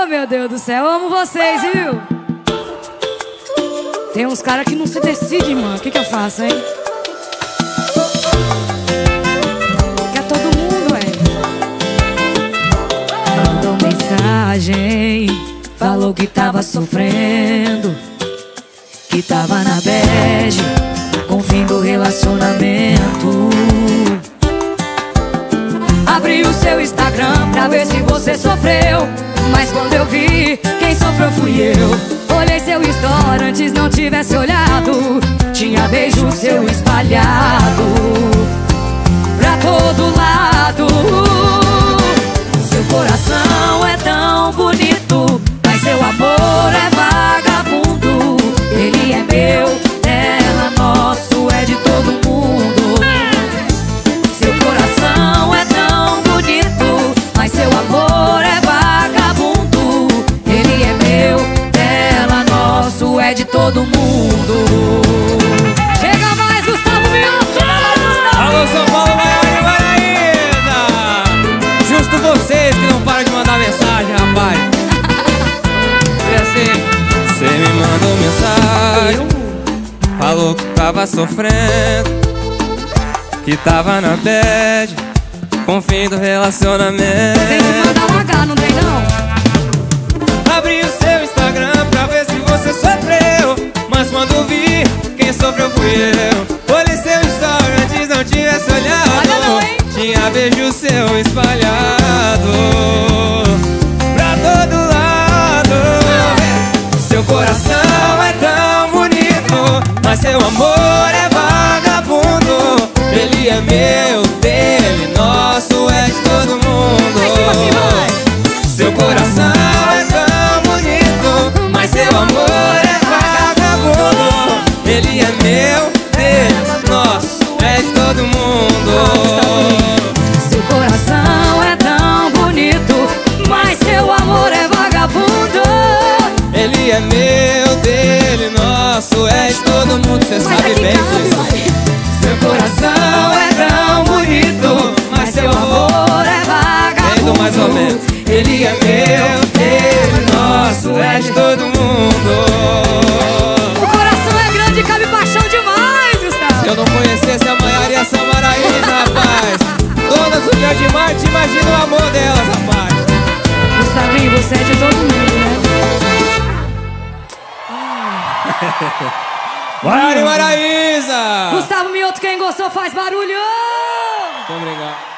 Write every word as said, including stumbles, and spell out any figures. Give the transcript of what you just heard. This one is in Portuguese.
meu Deus do céu, eu amo vocês, viu? Tem uns caras que não se decidem, mano. O que que eu faço, hein? Quer todo mundo, é? Mandou mensagem, falou que tava sofrendo, que tava na bad, com o fim do relacionamento. Abri o seu Instagram pra ver se você sofreu, mas quando eu vi, quem sofreu fui eu. Olhei seu story, antes não tivesse olhado, tinha beijo seu espalhado pra todo lado. Seu coração é tão bonito, mas seu amor é vagabundo. Ele é meu, ela nosso, é de todo mundo. Seu coração é tão bonito, mas seu amor é vagabundo. Ele é meu, ela nosso, é de todo mundo. Chega mais, Gustavo Mioto! Alô, São Paulo, Maiara e Maraíza! Justo vocês que não param de mandar mensagem, rapaz. É assim, cê me mandou mensagem, falou que tava sofrendo, que tava na bad, com o fim do relacionamento. Tem que mandar um H, não tem não? Abri o seu Instagram pra ver se você sofreu, mas quando vi, quem sofreu fui eu. Olhei seu story, antes não tivesse olhado, olha não, hein? tinha beijo seu espalhado pra todo lado. Seu coração é tão bonito, mas seu amor é vagabundo. Ele é meu, dele, nosso, é de todo mundo. Seu coração é tão bonito, mas seu amor é vagabundo. Ele é meu, dele, nosso, é de todo mundo. Seu coração é tão bonito, mas seu amor é vagabundo. Ele é meu, dele, nosso, é de todo mundo. Cê sabe bem disso. Seu coração é tão bonito, mas seu amor é vagabundo. Mais ou menos. Ele é meu, dele, nosso, é de todo mundo. O coração é grande e cabe paixão demais, Gustavo. Se eu não conhecesse a Maiara e a Samaraína, rapaz, todas o dia de Marte, imagina o amor delas, rapaz. Gustavinho, você é de todo mundo, né? Maiara e Maraíza! Gustavo Mioto, quem gostou faz barulho! Muito obrigado.